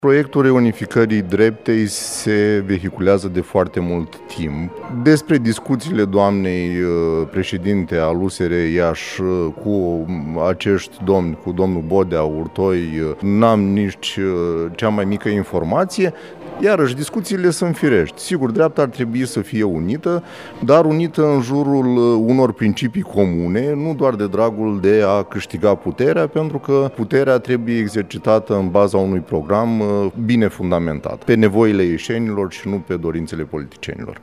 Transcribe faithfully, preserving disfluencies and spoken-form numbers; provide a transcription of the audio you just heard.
Proiectul reunificării dreptei se vehiculează de foarte mult timp. Despre discuțiile doamnei președinte al U S R Iași cu acești domni, cu domnul Bodea, Urtoi, n-am nici cea mai mică informație. Iarăși, discuțiile sunt firești. Sigur, dreapta ar trebui să fie unită, dar unită în jurul unor principii comune, nu doar de dragul de a câștiga puterea, pentru că puterea trebuie exercitată în baza unui program bine fundamentat, pe nevoile ieșenilor și nu pe dorințele politicienilor.